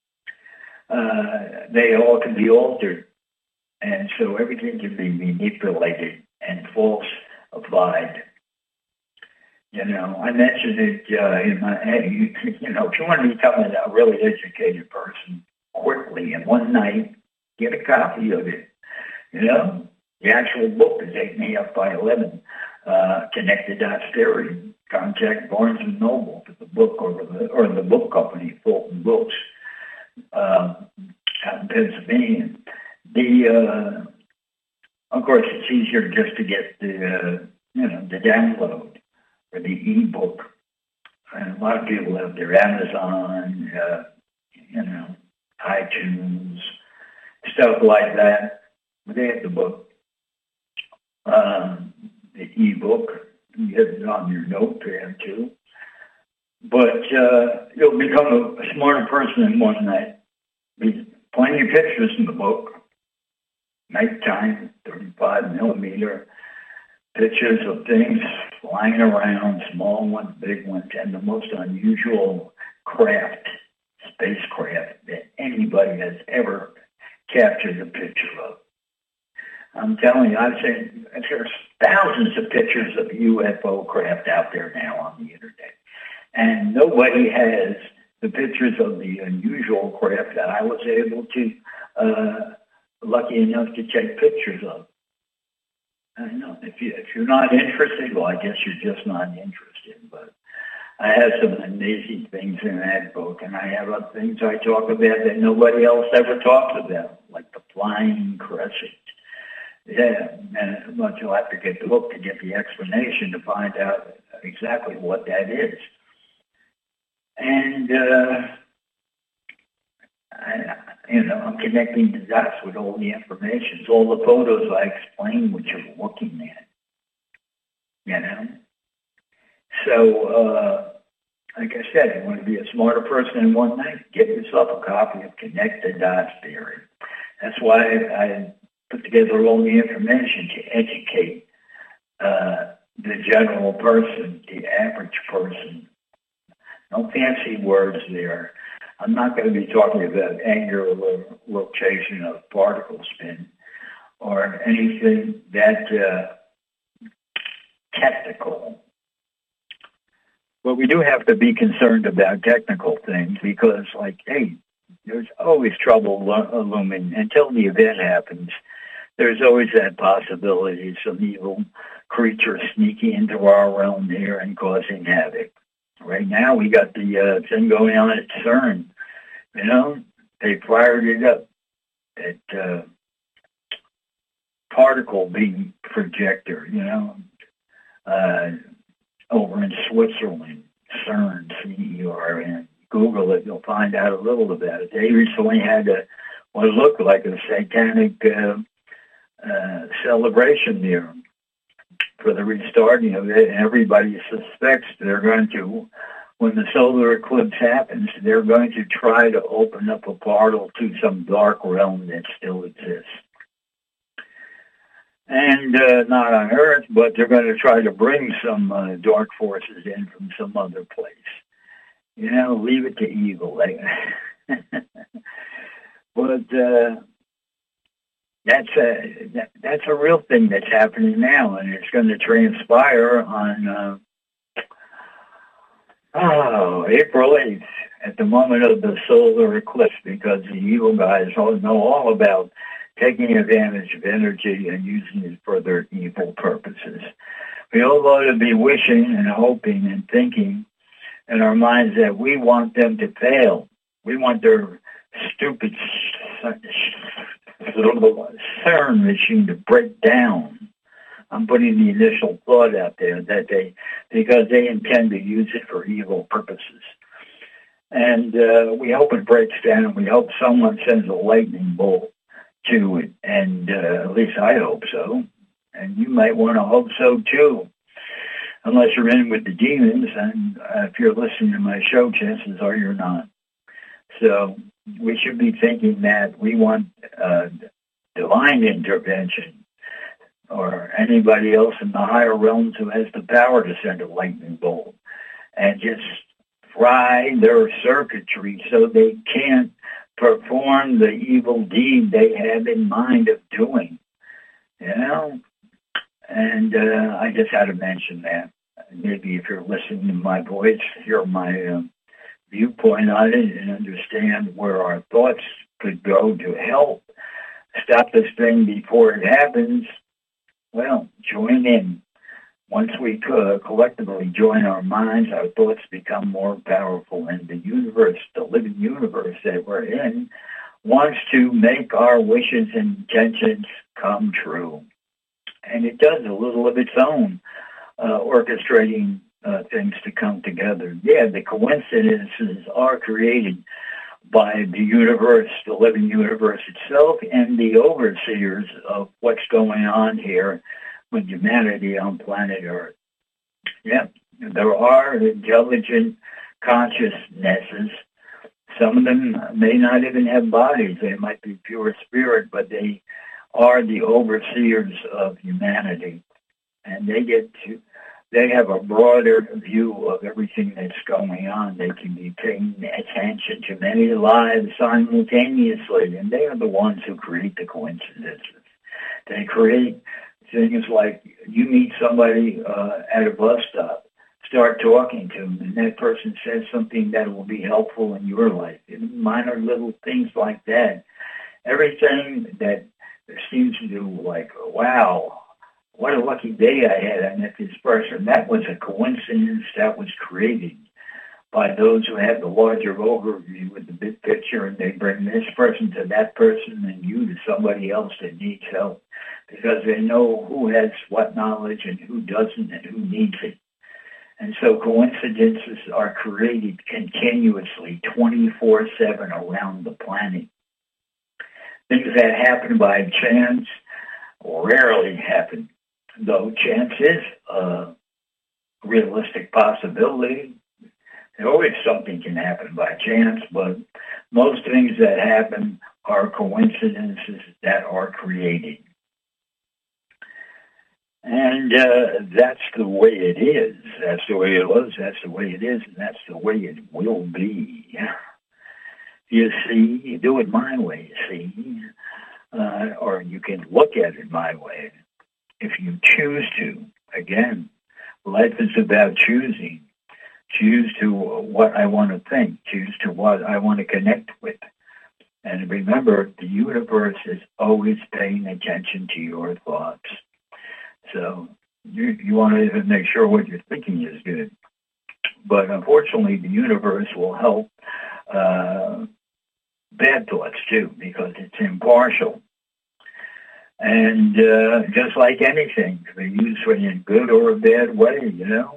Uh, they all can be altered, and so everything can be manipulated and falsified. You know, I mentioned it uh, in my, you, you know, if you want to become a really educated person quickly in one night, get a copy of it. You know, the actual book is eight and a half by eleven. Uh, Connect the Dots Theory. Contact Barnes and Noble for the book, or the or the book company, Fulton Books, uh, out in Pennsylvania. The uh, of course, it's easier just to get the uh, you know the download or the ebook. And a lot of people have their Amazon, uh, you know, iTunes, stuff like that. But they have the book, um, the ebook. You get it on your notepad too. But uh, you'll become a, a smarter person in one night. There's plenty of pictures in the book. Nighttime, thirty-five millimeter pictures of things flying around, small ones, big ones, and the most unusual craft, spacecraft, that anybody has ever captured a picture of. I'm telling you, I've seen there's thousands of pictures of U F O craft out there now on the internet. And nobody has the pictures of the unusual craft that I was able to, uh, lucky enough to take pictures of. I don't know. If, you, if you're not interested, well, I guess you're just not interested. But I have some amazing things in that book, and I have other things I talk about that nobody else ever talks about, like the flying crescent. Yeah, and but you'll have to get the book to get the explanation to find out exactly what that is. And, uh, I, you know, I'm connecting the dots with all the information. So all the photos, I explain what you're looking at, you know. So uh, like I said, you want to be a smarter person in one night, get yourself a copy of Connect the Dots Theory. That's why I put together all the information to educate uh, the general person, the average person. No fancy words there. I'm not going to be talking about angular rotation of particle spin or anything that uh, technical. But we do have to be concerned about technical things because, like, hey, there's always trouble looming until the event happens. There's always that possibility some evil creature sneaking into our realm here and causing havoc. Right now, we got the uh, thing going on at CERN. You know, they fired it up. That uh, particle beam projector, you know, uh, over in Switzerland, CERN, C E R N. Google it, you'll find out a little about it. They recently had a, what looked like a satanic uh, uh, celebration there for the restarting of it. And everybody suspects they're going to, when the solar eclipse happens, they're going to try to open up a portal to some dark realm that still exists. And uh, not on Earth, but they're going to try to bring some uh, dark forces in from some other place. You know, leave it to evil. But uh, that's a that, that's a real thing that's happening now, and it's going to transpire on uh, oh April eighth at the moment of the solar eclipse, because the evil guys all know all about taking advantage of energy and using it for their evil purposes. We all ought to be wishing and hoping and thinking in our minds that we want them to fail. We want their stupid CERN machine to break down. I'm putting the initial thought out there that they, because they intend to use it for evil purposes. And uh, we hope it breaks down. We hope someone sends a lightning bolt to it. And uh, at least I hope so. And you might want to hope so too. Unless you're in with the demons, and uh, if you're listening to my show, chances are you're not. So we should be thinking that we want uh, divine intervention, or anybody else in the higher realms who has the power to send a lightning bolt and just fry their circuitry so they can't perform the evil deed they have in mind of doing. You know? And uh, I just had to mention that. Maybe if you're listening to my voice, hear my uh, viewpoint on it and understand where our thoughts could go to help stop this thing before it happens, well, join in. Once we uh, collectively join our minds, our thoughts become more powerful, and the universe, the living universe that we're in, wants to make our wishes and intentions come true. And it does a little of its own, uh, orchestrating uh, things to come together. Yeah, the coincidences are created by the universe, the living universe itself, and the overseers of what's going on here with humanity on planet Earth. Yeah, there are intelligent consciousnesses. Some of them may not even have bodies. They might be pure spirit, but they are the overseers of humanity. And they get to, they have a broader view of everything that's going on. They can be paying attention to many lives simultaneously, and they are the ones who create the coincidences. They create things like you meet somebody uh, at a bus stop, start talking to them, and that person says something that will be helpful in your life. Minor little things like that. Everything that seems to do, like, wow, what a lucky day I had. I met this person. That was a coincidence that was created by those who have the larger overview with the big picture, and they bring this person to that person and you to somebody else that needs help, because they know who has what knowledge and who doesn't and who needs it. And so coincidences are created continuously, twenty-four seven around the planet. Things that happen by chance rarely happen, though chance is a realistic possibility. Always something can happen by chance, but most things that happen are coincidences that are created. And uh, that's the way it is. That's the way it was. That's the way it is. And that's the way it will be. You see, you do it my way, see. Uh, or you can look at it my way. If you choose to. Again, life is about choosing. Choose to what I want to think. Choose to what I want to connect with. And remember, the universe is always paying attention to your thoughts. So you, you want to even make sure what you're thinking is good. But unfortunately, the universe will help uh, bad thoughts too, because it's impartial. And uh, just like anything, they're used in a good or a bad way, you know.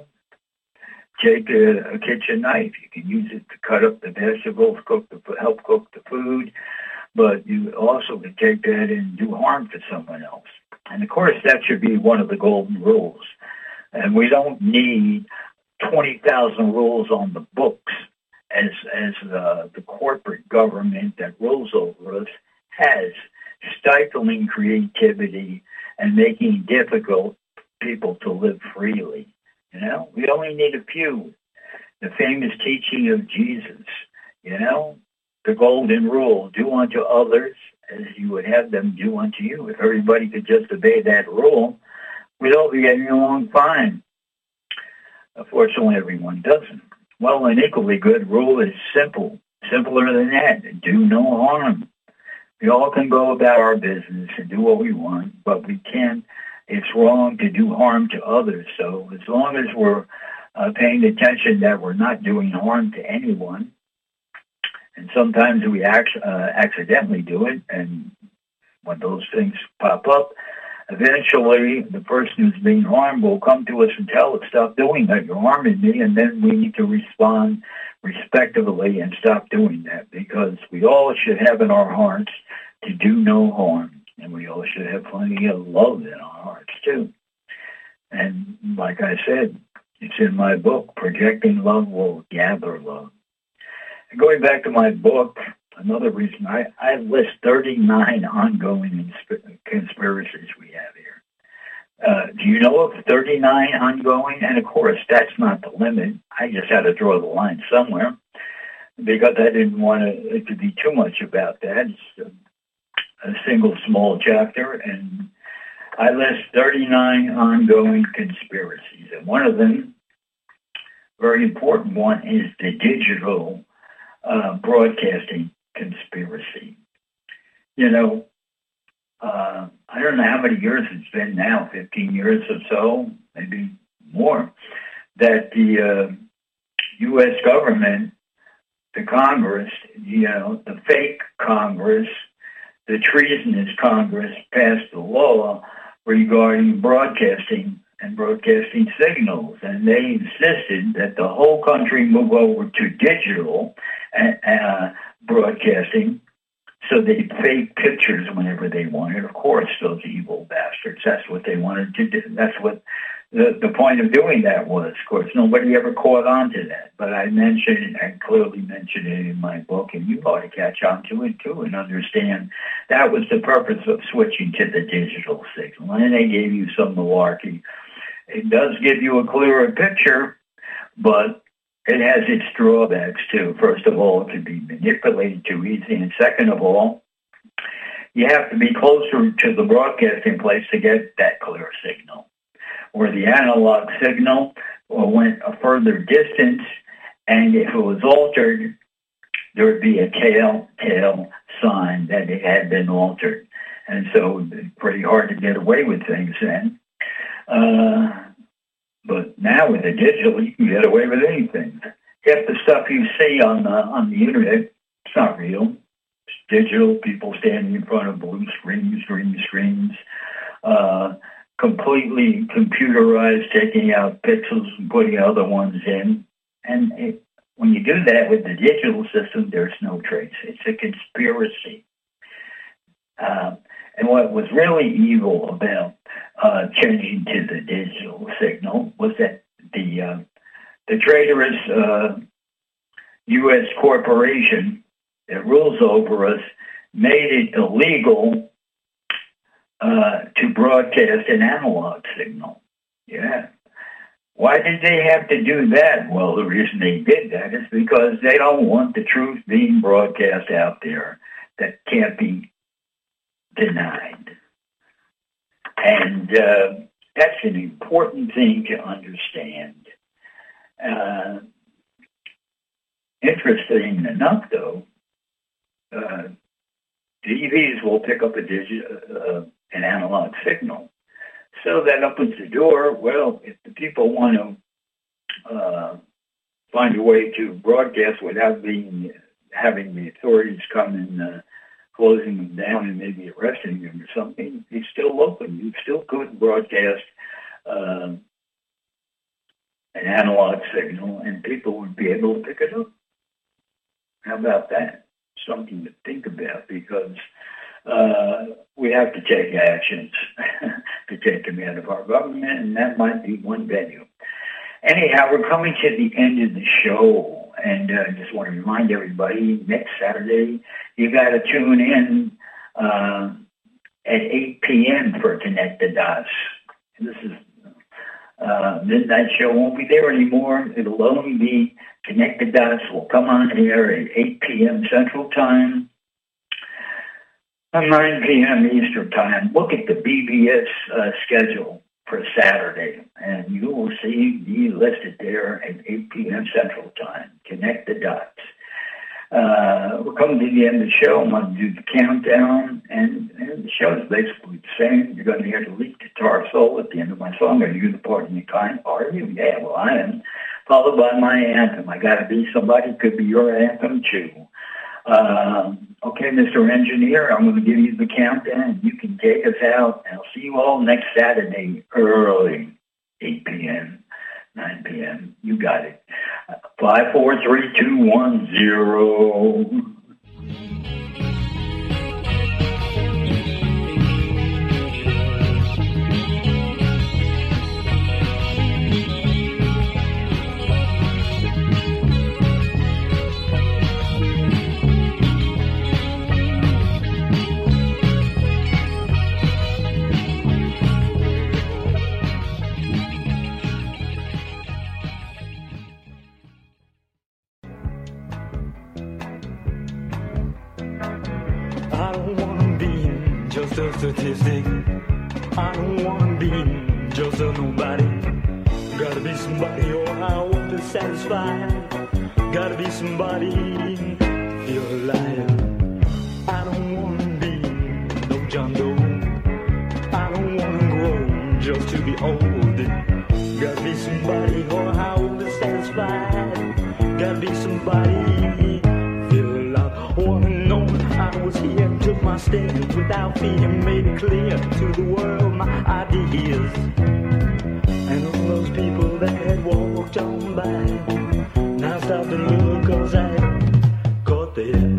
Take a, a kitchen knife. You can use it to cut up the vegetables, cook the, help cook the food, but you also can take that and do harm to someone else. And, of course, that should be one of the golden rules. And we don't need twenty thousand rules on the books as as uh, the corporate government that rules over us has, stifling creativity and making it difficult for people to live freely. You know, we only need a few. The famous teaching of Jesus, you know, the golden rule, do unto others as you would have them do unto you. If everybody could just obey that rule, we'd all be getting along fine. Unfortunately, everyone doesn't. Well, an equally good rule is simple, simpler than that. Do no harm. We all can go about our business and do what we want, but we can't. It's wrong to do harm to others. So as long as we're uh, paying attention that we're not doing harm to anyone, and sometimes we act, uh, accidentally do it, and when those things pop up, eventually the person who's being harmed will come to us and tell us, stop doing that, you're harming me, and then we need to respond respectively and stop doing that, because we all should have in our hearts to do no harm. And we all should have plenty of love in our hearts, too. And like I said, it's in my book, Projecting Love Will Gather Love. And going back to my book, another reason, I, I list thirty-nine ongoing insp- conspiracies we have here. Uh, do you know of thirty-nine ongoing? And, of course, that's not the limit. I just had to draw the line somewhere because I didn't want it to be too much about that. It's, uh, a single small chapter, and I list thirty-nine ongoing conspiracies. And one of them, very important one, is the digital uh, broadcasting conspiracy. You know, uh, I don't know how many years it's been now, fifteen years or so, maybe more, that the uh, U S government, the Congress, you know, the fake Congress, the treasonous Congress passed a law regarding broadcasting and broadcasting signals, and they insisted that the whole country move over to digital uh, broadcasting so they'd fake pictures whenever they wanted. Of course, those evil bastards, that's what they wanted to do. That's what the, the point of doing that was. Of course, nobody ever caught on to that, but I mentioned, I clearly mentioned it in my book, and you ought to catch on to it too and understand that was the purpose of switching to the digital signal. And they gave you some malarkey. It does give you a clearer picture, but it has its drawbacks too. First of all, it can be manipulated too easy, and second of all, you have to be closer to the broadcasting place to get that clear signal. Where the analog signal went a further distance, and if it was altered, there would be a telltale sign that it had been altered. And so it was pretty hard to get away with things then. Uh, but now with the digital, you can get away with anything. Half the stuff you see on the, on the internet, it's not real. It's digital, people standing in front of blue screens, green screens, uh, completely computerized, taking out pixels and putting other ones in. And it, when you do that with the digital system, there's no trace. It's a conspiracy. Uh, and what was really evil about uh, changing to the digital signal was that the uh, the traitorous uh, U S corporation that rules over us made it illegal uh, to broadcast an analog signal. Yeah. Why did they have to do that? Well, the reason they did that is because they don't want the truth being broadcast out there that can't be denied. And uh, that's an important thing to understand. Uh, interesting enough, though, uh, T Vs will pick up a digi- uh, an analog signal. So that opens the door. Well, if the people want to uh, find a way to broadcast without being having the authorities come and uh, closing them down and maybe arresting them or something, it's still open. You still could broadcast uh, an analog signal, and people would be able to pick it up. How about that? Something to think about, because uh, we have to take actions to take them out of our government, and that might be one venue. Anyhow, we're coming to the end of the show, and I uh, just want to remind everybody, next Saturday, you got to tune in uh, at eight p.m. for Connect the Dots. This is uh, Midnight Show won't be there anymore. It'll only be Connect the Dots. Will come on here at eight p.m. Central Time, nine p.m. Eastern Time. Look at the B B S uh, schedule for Saturday, and you will see me listed there at eight p.m. Central Time. Connect the Dots. Uh, we're coming to the end of the show. I'm going to do the countdown, and, and the show is basically the same. You're going to hear the lead guitar solo at the end of my song. Are you the part of the kind? Are you? Yeah, well, I am. Followed by my anthem. I got to be somebody. Could be your anthem, too. Uh, okay, Mister Engineer, I'm going to give you the countdown. You can take us out. I'll see you all next Saturday early, eight p.m., nine p.m. You got it. Five, four, three, two, one, zero. Just a statistic. I don't wanna be just a nobody. Gotta be somebody or I won't be satisfied. Gotta be somebody, feel alive. I don't wanna be no John Doe. I don't wanna grow just to be old. Gotta be somebody or I won't be satisfied. Gotta be somebody, feel alive. Wanna know I was here and took my stand without feeling, made it clear to the world my ideas. And all those people that had walked on by now stop and look, cause I caught their